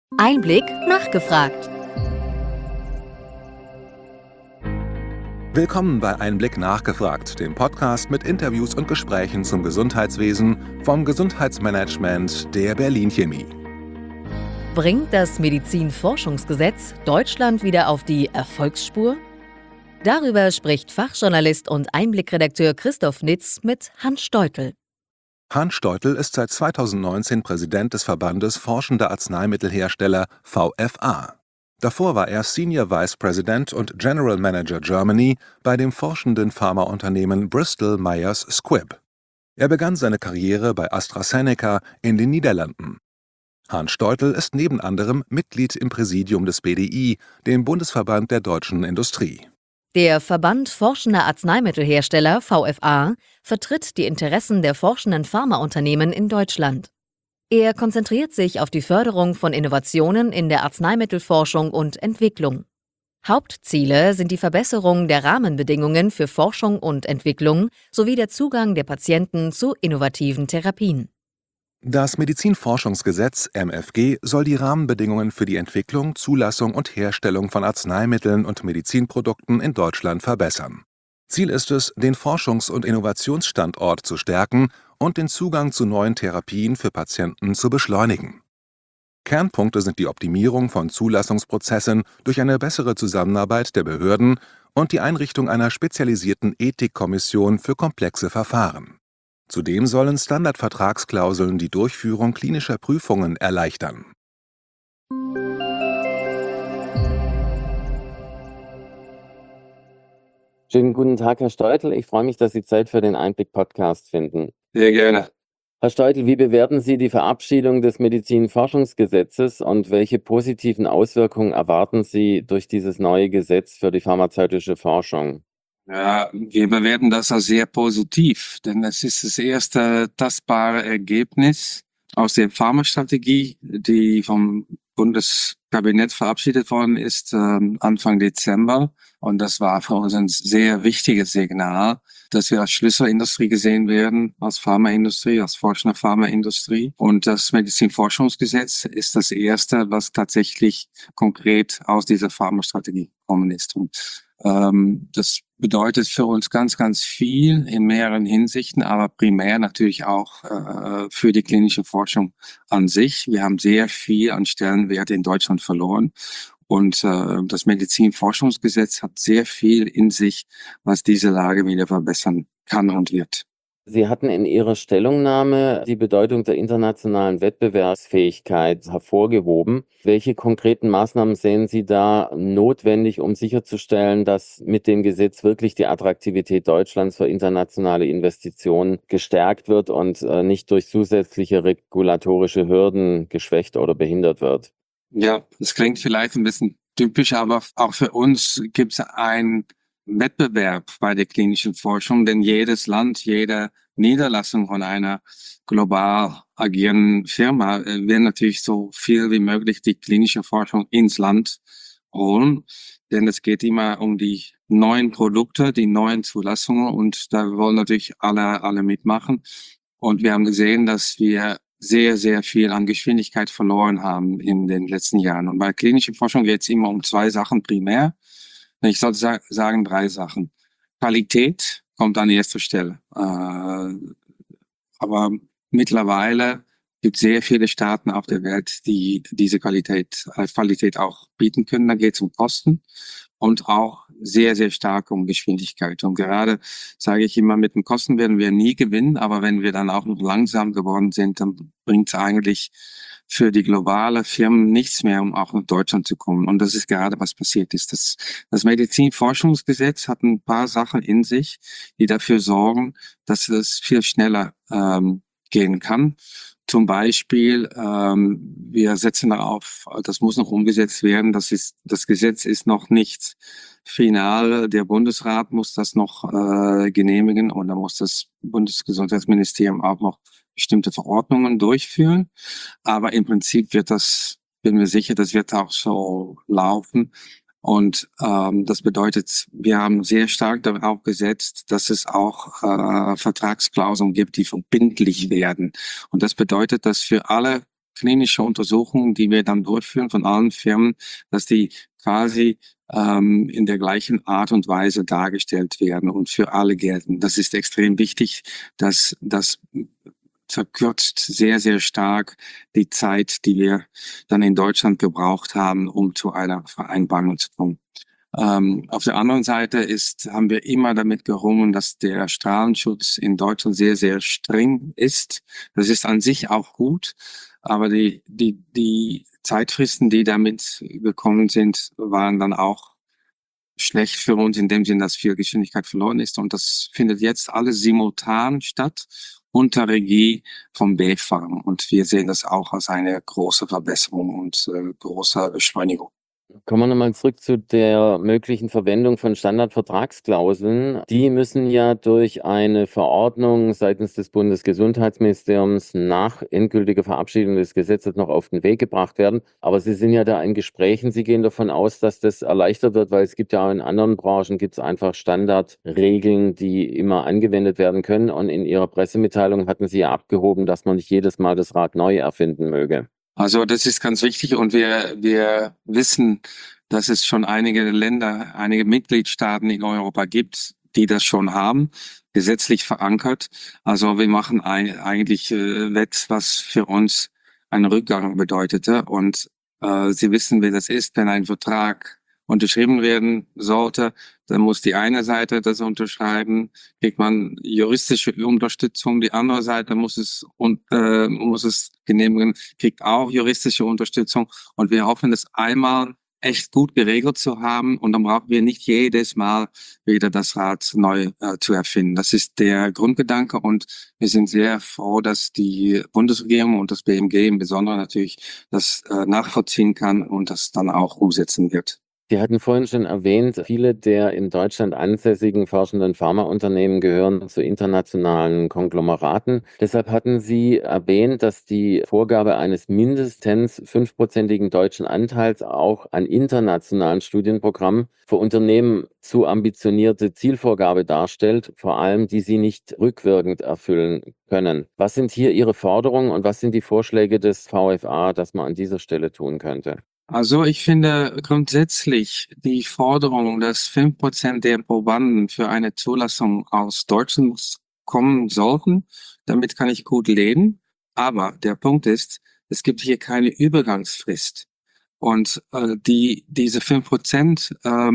Einblick nachgefragt. Willkommen bei Einblick nachgefragt, dem Podcast mit Interviews und Gesprächen zum Gesundheitswesen vom Gesundheitsmanagement der Berlin Chemie. Bringt das Medizinforschungsgesetz Deutschland wieder auf die Erfolgsspur? Darüber spricht Fachjournalist und Einblickredakteur Christoph Nitz mit Hans Steutel. Hans Steutel ist seit 2019 Präsident des Verbandes Forschender Arzneimittelhersteller VFA. Davor war er Senior Vice President und General Manager Germany bei dem forschenden Pharmaunternehmen Bristol Myers Squibb. Er begann seine Karriere bei AstraZeneca in den Niederlanden. Hans Steutel ist neben anderem Mitglied im Präsidium des BDI, dem Bundesverband der deutschen Industrie. Der Verband Forschender Arzneimittelhersteller VFA vertritt die Interessen der forschenden Pharmaunternehmen in Deutschland. Er konzentriert sich auf die Förderung von Innovationen in der Arzneimittelforschung und Entwicklung. Hauptziele sind die Verbesserung der Rahmenbedingungen für Forschung und Entwicklung sowie der Zugang der Patienten zu innovativen Therapien. Das Medizinforschungsgesetz MFG soll die Rahmenbedingungen für die Entwicklung, Zulassung und Herstellung von Arzneimitteln und Medizinprodukten in Deutschland verbessern. Ziel ist es, den Forschungs- und Innovationsstandort zu stärken und den Zugang zu neuen Therapien für Patienten zu beschleunigen. Kernpunkte sind die Optimierung von Zulassungsprozessen durch eine bessere Zusammenarbeit der Behörden und die Einrichtung einer spezialisierten Ethikkommission für komplexe Verfahren. Zudem sollen Standardvertragsklauseln die Durchführung klinischer Prüfungen erleichtern. Schönen guten Tag, Herr Steutel. Ich freue mich, dass Sie Zeit für den Einblick-Podcast finden. Sehr gerne. Herr Steutel, wie bewerten Sie die Verabschiedung des Medizinforschungsgesetzes und welche positiven Auswirkungen erwarten Sie durch dieses neue Gesetz für die pharmazeutische Forschung? Ja, wir bewerten das als sehr positiv, denn es ist das erste tastbare Ergebnis aus der Pharmastrategie, die vom Bundeskabinett verabschiedet worden ist, Anfang Dezember. Und das war für uns ein sehr wichtiges Signal, dass wir als Schlüsselindustrie gesehen werden, als Pharmaindustrie, als forschende Pharmaindustrie. Und das Medizinforschungsgesetz ist das erste, was tatsächlich konkret aus dieser Pharmastrategie gekommen ist. Und das bedeutet für uns ganz, ganz viel in mehreren Hinsichten, aber primär natürlich auch für die klinische Forschung an sich. Wir haben sehr viel an Stellenwert in Deutschland verloren. Und das Medizinforschungsgesetz hat sehr viel in sich, was diese Lage wieder verbessern kann und wird. Sie hatten in Ihrer Stellungnahme die Bedeutung der internationalen Wettbewerbsfähigkeit hervorgehoben. Welche konkreten Maßnahmen sehen Sie da notwendig, um sicherzustellen, dass mit dem Gesetz wirklich die Attraktivität Deutschlands für internationale Investitionen gestärkt wird und nicht durch zusätzliche regulatorische Hürden geschwächt oder behindert wird? Ja, das klingt vielleicht ein bisschen typisch, aber auch für uns gibt es einen Wettbewerb bei der klinischen Forschung, denn jedes Land, jede Niederlassung von einer global agierenden Firma will natürlich so viel wie möglich die klinische Forschung ins Land holen, denn es geht immer um die neuen Produkte, die neuen Zulassungen und da wollen natürlich alle mitmachen. Und wir haben gesehen, dass wir sehr, sehr viel an Geschwindigkeit verloren haben in den letzten Jahren. Und bei klinischer Forschung geht es immer um zwei Sachen primär. Ich sollte sagen 3 Sachen. Qualität kommt an erster Stelle. Aber mittlerweile gibt es sehr viele Staaten auf der Welt, die diese Qualität auch bieten können. Da geht es um Kosten und auch sehr, sehr stark um Geschwindigkeit. Und gerade sage ich immer, mit den Kosten werden wir nie gewinnen, aber wenn wir dann auch noch langsam geworden sind, dann bringt es eigentlich für die globale Firmen nichts mehr, um auch nach Deutschland zu kommen. Und das ist gerade, was passiert ist. Das Medizinforschungsgesetz hat ein paar Sachen in sich, die dafür sorgen, dass es viel schneller gehen kann. Zum Beispiel, wir setzen darauf, das muss noch umgesetzt werden, das Gesetz ist noch nicht final. Der Bundesrat muss das noch genehmigen und dann muss das Bundesgesundheitsministerium auch noch bestimmte Verordnungen durchführen. Aber im Prinzip bin mir sicher, das wird auch so laufen. Und das bedeutet, wir haben sehr stark darauf gesetzt, dass es auch Vertragsklauseln gibt, die verbindlich werden. Und das bedeutet, dass für alle klinische Untersuchungen, die wir dann durchführen von allen Firmen, dass die quasi in der gleichen Art und Weise dargestellt werden und für alle gelten. Das ist extrem wichtig, dass das verkürzt sehr, sehr stark die Zeit, die wir dann in Deutschland gebraucht haben, um zu einer Vereinbarung zu kommen. Auf der anderen Seite haben wir immer damit gerungen, dass der Strahlenschutz in Deutschland sehr, sehr streng ist. Das ist an sich auch gut, aber die Zeitfristen, die damit gekommen sind, waren dann auch schlecht für uns in dem Sinn, dass viel Geschwindigkeit verloren ist. Und das findet jetzt alles simultan statt unter Regie vom BfArM. Und wir sehen das auch als eine große Verbesserung und große Beschleunigung. Kommen wir nochmal zurück zu der möglichen Verwendung von Standardvertragsklauseln. Die müssen ja durch eine Verordnung seitens des Bundesgesundheitsministeriums nach endgültiger Verabschiedung des Gesetzes noch auf den Weg gebracht werden. Aber Sie sind ja da in Gesprächen. Sie gehen davon aus, dass das erleichtert wird, weil es gibt ja auch in anderen Branchen gibt's einfach Standardregeln, die immer angewendet werden können. Und in Ihrer Pressemitteilung hatten Sie ja abgehoben, dass man nicht jedes Mal das Rad neu erfinden möge. Also das ist ganz wichtig und wir wissen, dass es schon einige Länder, einige Mitgliedstaaten in Europa gibt, die das schon haben, gesetzlich verankert. Also wir machen eigentlich was für uns einen Rückgang bedeutete. Und Sie wissen, wie das ist, wenn ein Vertrag unterschrieben werden sollte, dann muss die eine Seite das unterschreiben, kriegt man juristische Unterstützung, die andere Seite muss es genehmigen, kriegt auch juristische Unterstützung und wir hoffen, das einmal echt gut geregelt zu haben und dann brauchen wir nicht jedes Mal wieder das Rad neu zu erfinden. Das ist der Grundgedanke und wir sind sehr froh, dass die Bundesregierung und das BMG im Besonderen natürlich das nachvollziehen kann und das dann auch umsetzen wird. Sie hatten vorhin schon erwähnt, viele der in Deutschland ansässigen forschenden Pharmaunternehmen gehören zu internationalen Konglomeraten. Deshalb hatten Sie erwähnt, dass die Vorgabe eines mindestens 5%igen deutschen Anteils auch an internationalen Studienprogrammen für Unternehmen zu ambitionierte Zielvorgabe darstellt, vor allem die sie nicht rückwirkend erfüllen können. Was sind hier Ihre Forderungen und was sind die Vorschläge des VfA, dass man an dieser Stelle tun könnte? Also ich finde grundsätzlich die Forderung, dass 5% der Probanden für eine Zulassung aus Deutschland kommen sollten, damit kann ich gut leben. Aber der Punkt ist, es gibt hier keine Übergangsfrist. Und diese 5%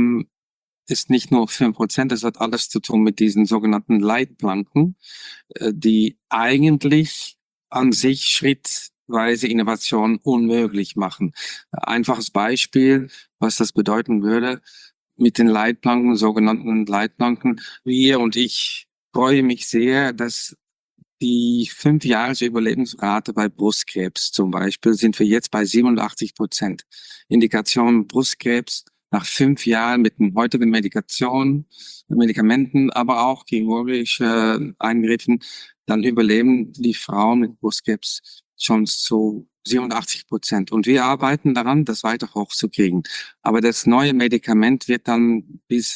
ist nicht nur 5%, das hat alles zu tun mit diesen sogenannten Leitplanken, die eigentlich an sich schrittweise Innovation unmöglich machen. Einfaches Beispiel, was das bedeuten würde, mit den Leitplanken, sogenannten Leitplanken. Wir und ich freue mich sehr, dass die 5-Jahres-Überlebensrate bei Brustkrebs zum Beispiel sind wir jetzt bei 87%. Indikation Brustkrebs nach 5 Jahren mit den heutigen Medikamenten, aber auch chirurgische Eingriffen, dann überleben die Frauen mit Brustkrebs schon zu 87%. Und wir arbeiten daran, das weiter hochzukriegen. Aber das neue Medikament wird dann bis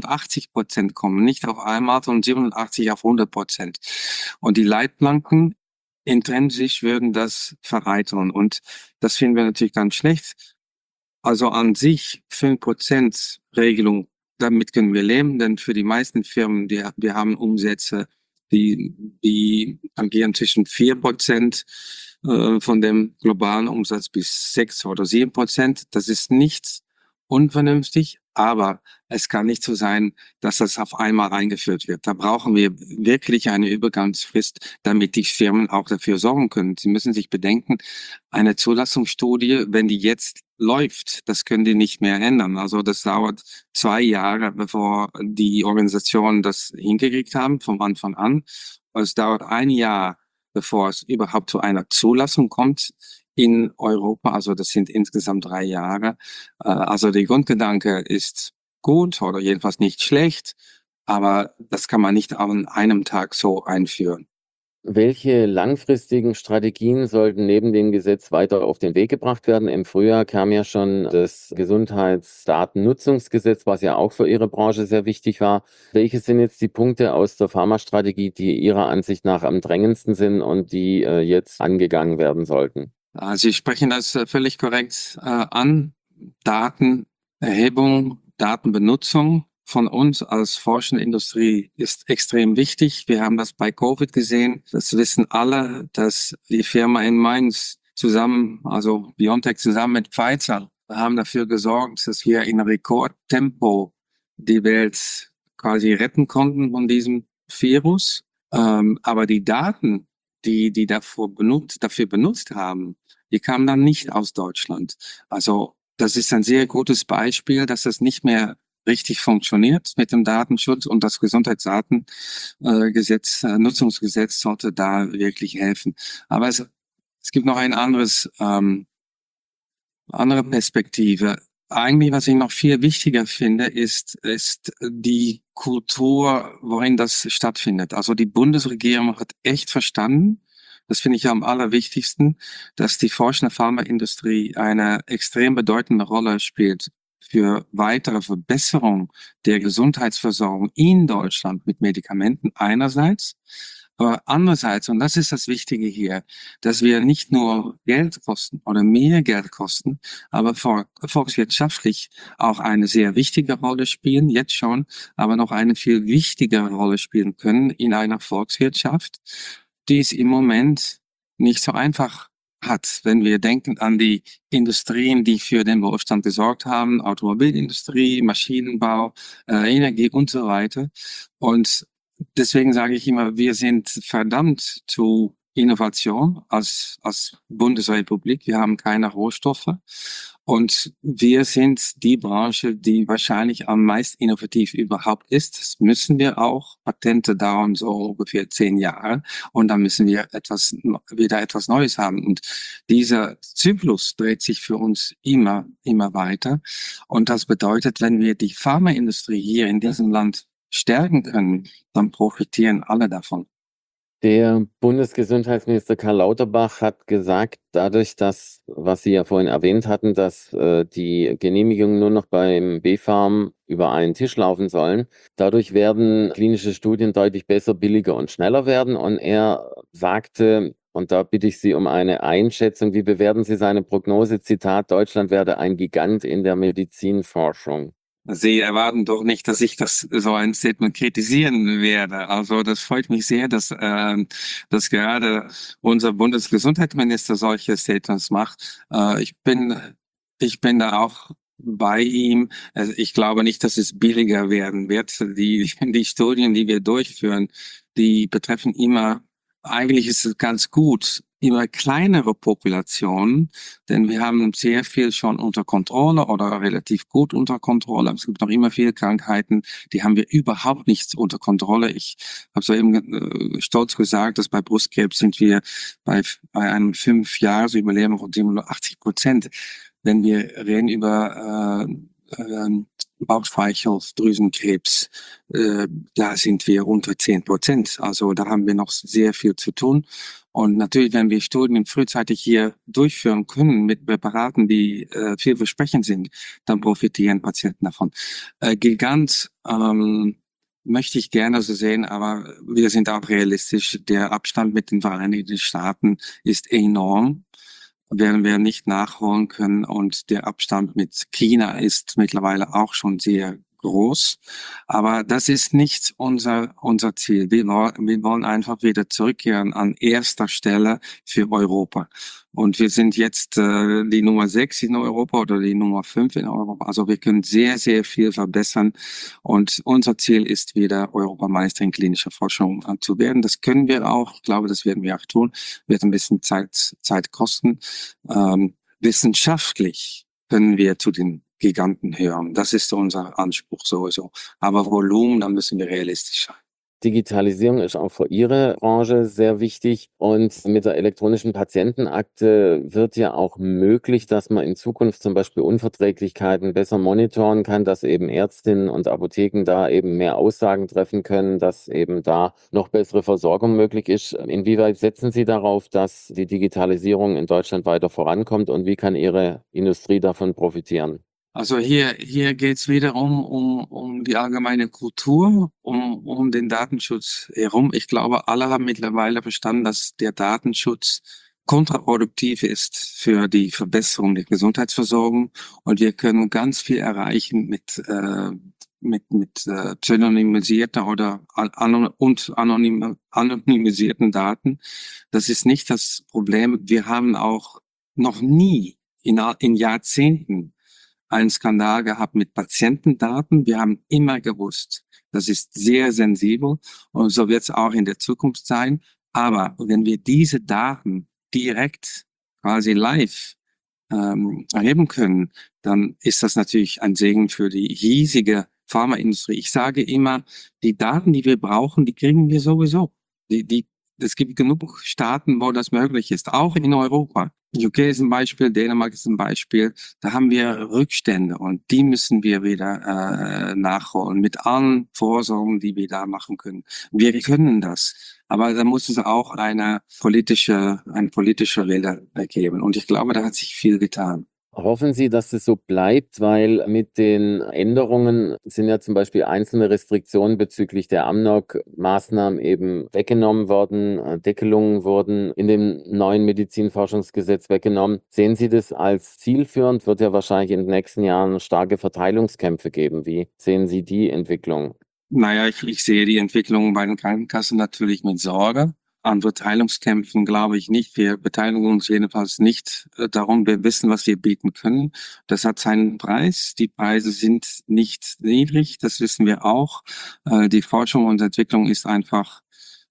89% kommen, nicht auf einmal, sondern 87 auf 100%. Und die Leitplanken intrinsisch würden das vereiteln. Und das finden wir natürlich ganz schlecht. Also an sich 5% Regelung, damit können wir leben, denn für die meisten Firmen, wir haben Umsätze, die agieren zwischen 4% von dem globalen Umsatz bis 6 oder 7%. Das ist nichts unvernünftig, aber es kann nicht so sein, dass das auf einmal eingeführt wird. Da brauchen wir wirklich eine Übergangsfrist, damit die Firmen auch dafür sorgen können. Sie müssen sich bedenken, eine Zulassungsstudie, wenn die jetzt läuft, das können die nicht mehr ändern. Also das dauert 2 Jahre, bevor die Organisationen das hingekriegt haben, vom Anfang an. Es dauert 1 Jahr, bevor es überhaupt zu einer Zulassung kommt in Europa. Also das sind insgesamt 3 Jahre. Also der Grundgedanke ist gut oder jedenfalls nicht schlecht, aber das kann man nicht an einem Tag so einführen. Welche langfristigen Strategien sollten neben dem Gesetz weiter auf den Weg gebracht werden? Im Frühjahr kam ja schon das Gesundheitsdatennutzungsgesetz, was ja auch für Ihre Branche sehr wichtig war. Welche sind jetzt die Punkte aus der Pharmastrategie, die Ihrer Ansicht nach am drängendsten sind und die jetzt angegangen werden sollten? Sie sprechen das völlig korrekt an. Datenerhebung, Datenbenutzung von uns als forschende Industrie ist extrem wichtig. Wir haben das bei Covid gesehen. Das wissen alle, dass die Firma in Mainz zusammen, also BioNTech zusammen mit Pfizer, haben dafür gesorgt, dass wir in Rekordtempo die Welt quasi retten konnten von diesem Virus. Aber die Daten, die dafür benutzt haben, die kamen dann nicht aus Deutschland. Also das ist ein sehr gutes Beispiel, dass das nicht mehr richtig funktioniert mit dem Datenschutz, und das Gesundheitsdatengesetz, Nutzungsgesetz sollte da wirklich helfen. Aber es gibt noch ein andere Perspektive. Eigentlich, was ich noch viel wichtiger finde, ist die Kultur, worin das stattfindet. Also die Bundesregierung hat echt verstanden, das finde ich am allerwichtigsten, dass die forschende Pharmaindustrie eine extrem bedeutende Rolle spielt für weitere Verbesserung der Gesundheitsversorgung in Deutschland mit Medikamenten einerseits, aber andererseits, und das ist das Wichtige hier, dass wir nicht nur Geld kosten oder mehr Geld kosten, aber volkswirtschaftlich auch eine sehr wichtige Rolle spielen, jetzt schon, aber noch eine viel wichtigere Rolle spielen können in einer Volkswirtschaft, die es im Moment nicht so einfach hat, wenn wir denken an die Industrien, die für den Wohlstand gesorgt haben, Automobilindustrie, Maschinenbau, Energie und so weiter. Und deswegen sage ich immer, wir sind verdammt zu Innovation als Bundesrepublik. Wir haben keine Rohstoffe und wir sind die Branche, die wahrscheinlich am meist innovativ überhaupt ist. Das müssen wir auch. Patente dauern so ungefähr 10 Jahre und dann müssen wir wieder etwas Neues haben. Und dieser Zyklus dreht sich für uns immer weiter. Und das bedeutet, wenn wir die Pharmaindustrie hier in diesem Land stärken können, dann profitieren alle davon. Der Bundesgesundheitsminister Karl Lauterbach hat gesagt, dadurch, dass, was Sie ja vorhin erwähnt hatten, dass die Genehmigungen nur noch beim BfArM über einen Tisch laufen sollen, dadurch werden klinische Studien deutlich besser, billiger und schneller werden. Und er sagte, und da bitte ich Sie um eine Einschätzung, wie bewerten Sie seine Prognose? Zitat: Deutschland werde ein Gigant in der Medizinforschung. Sie erwarten doch nicht, dass ich so ein Statement kritisieren werde. Also das freut mich sehr, dass gerade unser Bundesgesundheitsminister solche Statements macht. Ich bin da auch bei ihm. Also ich glaube nicht, dass es billiger werden wird. Die Studien, die wir durchführen, die betreffen eigentlich ist es ganz gut, immer kleinere Populationen, denn wir haben sehr viel schon unter Kontrolle oder relativ gut unter Kontrolle. Es gibt noch immer viele Krankheiten, die haben wir überhaupt nicht unter Kontrolle. Ich habe soeben stolz gesagt, dass bei Brustkrebs sind wir bei einem 5-Jahres-Überleben von 87%. Wenn wir reden über Bauchspeicheldrüsenkrebs, da sind wir unter 10%. Also da haben wir noch sehr viel zu tun. Und natürlich, wenn wir Studien frühzeitig hier durchführen können mit Präparaten, die vielversprechend sind, dann profitieren Patienten davon. Gigant möchte ich gerne so sehen, aber wir sind auch realistisch. Der Abstand mit den Vereinigten Staaten ist enorm, werden wir nicht nachholen können, und der Abstand mit China ist mittlerweile auch schon sehr groß. Aber das ist nicht unser Ziel. Wir wollen einfach wieder zurückkehren an erster Stelle für Europa. Und wir sind jetzt die Nummer 6 in Europa oder die Nummer 5 in Europa. Also wir können sehr, sehr viel verbessern. Und unser Ziel ist wieder Europameister in klinischer Forschung zu werden. Das können wir auch. Ich glaube, das werden wir auch tun. Wird ein bisschen Zeit kosten. Wissenschaftlich können wir zu den Giganten hören. Das ist unser Anspruch sowieso. Aber Volumen, da müssen wir realistisch sein. Digitalisierung ist auch für Ihre Branche sehr wichtig, und mit der elektronischen Patientenakte wird ja auch möglich, dass man in Zukunft zum Beispiel Unverträglichkeiten besser monitoren kann, dass eben Ärztinnen und Apotheken da eben mehr Aussagen treffen können, dass eben da noch bessere Versorgung möglich ist. Inwieweit setzen Sie darauf, dass die Digitalisierung in Deutschland weiter vorankommt, und wie kann Ihre Industrie davon profitieren? Also hier geht's wieder um die allgemeine Kultur, um den Datenschutz herum. Ich glaube, alle haben mittlerweile verstanden, dass der Datenschutz kontraproduktiv ist für die Verbesserung der Gesundheitsversorgung, und wir können ganz viel erreichen mit pseudonymisierter oder anonymisierten Daten. Das ist nicht das Problem. Wir haben auch noch nie in Jahrzehnten einen Skandal gehabt mit Patientendaten. Wir haben immer gewusst, das ist sehr sensibel, und so wird es auch in der Zukunft sein. Aber wenn wir diese Daten direkt quasi live erheben können, dann ist das natürlich ein Segen für die hiesige Pharmaindustrie. Ich sage immer, die Daten, die wir brauchen, die kriegen wir sowieso. Es gibt genug Staaten, wo das möglich ist, auch in Europa. UK ist ein Beispiel, Dänemark ist ein Beispiel. Da haben wir Rückstände, und die müssen wir wieder nachholen mit allen Vorsorgen, die wir da machen können. Wir können das, aber da muss es auch eine politische Welle geben. Und ich glaube, da hat sich viel getan. Hoffen Sie, dass es so bleibt, weil mit den Änderungen sind ja zum Beispiel einzelne Restriktionen bezüglich der Amnok-Maßnahmen eben weggenommen worden, Deckelungen wurden in dem neuen Medizinforschungsgesetz weggenommen. Sehen Sie das als zielführend? Wird ja wahrscheinlich in den nächsten Jahren starke Verteilungskämpfe geben. Wie sehen Sie die Entwicklung? Naja, ich sehe die Entwicklung bei den Krankenkassen natürlich mit Sorge. An Verteilungskämpfen glaube ich nicht. Wir beteiligen uns jedenfalls nicht darum. Wir wissen, was wir bieten können. Das hat seinen Preis. Die Preise sind nicht niedrig. Das wissen wir auch. Die Forschung und Entwicklung ist einfach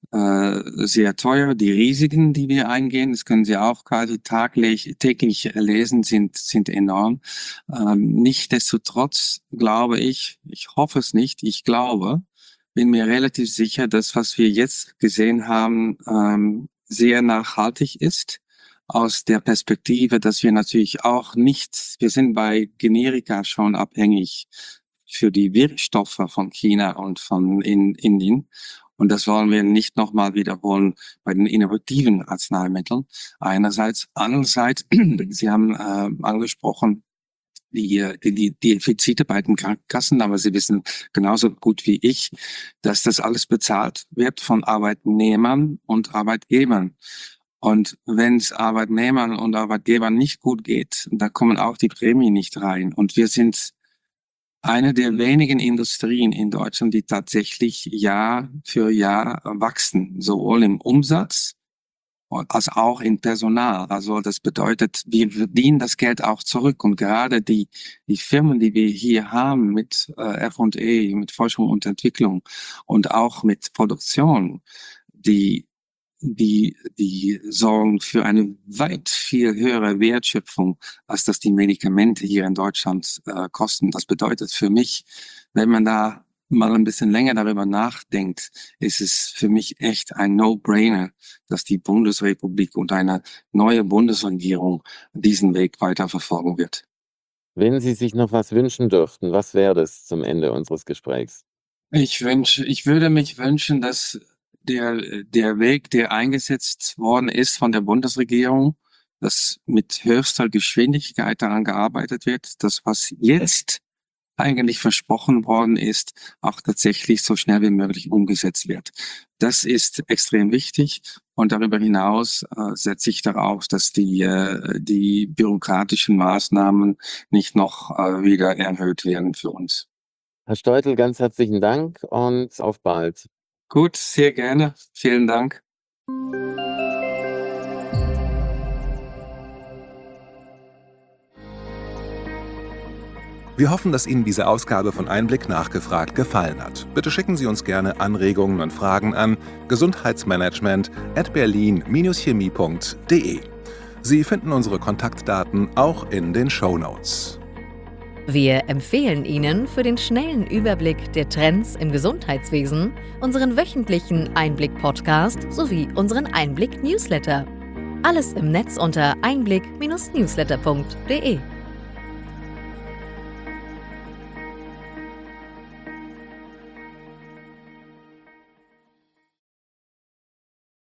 sehr teuer. Die Risiken, die wir eingehen, das können Sie auch quasi täglich lesen, sind enorm. Nichtsdestotrotz glaube ich hoffe es nicht, ich glaube, bin mir relativ sicher, dass was wir jetzt gesehen haben, sehr nachhaltig ist. Aus der Perspektive, dass wir natürlich auch wir sind bei Generika schon abhängig für die Wirkstoffe von China und von Indien. Und das wollen wir nicht nochmal wiederholen bei den innovativen Arzneimitteln. Einerseits. Andererseits, Sie haben angesprochen, die Defizite bei den Krankenkassen, aber Sie wissen genauso gut wie ich, dass das alles bezahlt wird von Arbeitnehmern und Arbeitgebern. Und wenn es Arbeitnehmern und Arbeitgebern nicht gut geht, da kommen auch die Prämien nicht rein. Und wir sind eine der wenigen Industrien in Deutschland, die tatsächlich Jahr für Jahr wachsen, sowohl im Umsatz als auch in Personal. Also das bedeutet, wir verdienen das Geld auch zurück. Und gerade die Firmen, die wir hier haben mit F&E, mit Forschung und Entwicklung und auch mit Produktion, die sorgen für eine weit viel höhere Wertschöpfung, als das die Medikamente hier in Deutschland kosten. Das bedeutet für mich, wenn man da mal ein bisschen länger darüber nachdenkt, ist es für mich echt ein No-Brainer, dass die Bundesrepublik und eine neue Bundesregierung diesen Weg weiter verfolgen wird. Wenn Sie sich noch was wünschen dürften, was wäre das zum Ende unseres Gesprächs? Ich würde mich wünschen, dass der Weg, der eingesetzt worden ist von der Bundesregierung, dass mit höchster Geschwindigkeit daran gearbeitet wird, dass was jetzt eigentlich versprochen worden ist, auch tatsächlich so schnell wie möglich umgesetzt wird. Das ist extrem wichtig, und darüber hinaus setze ich darauf, dass die bürokratischen Maßnahmen nicht noch wieder erhöht werden für uns. Herr Steutel, ganz herzlichen Dank und auf bald. Gut, sehr gerne. Vielen Dank. Wir hoffen, dass Ihnen diese Ausgabe von Einblick nachgefragt gefallen hat. Bitte schicken Sie uns gerne Anregungen und Fragen an gesundheitsmanagement@berlin-chemie.de. Sie finden unsere Kontaktdaten auch in den Shownotes. Wir empfehlen Ihnen für den schnellen Überblick der Trends im Gesundheitswesen unseren wöchentlichen Einblick-Podcast sowie unseren Einblick-Newsletter. Alles im Netz unter einblick-newsletter.de.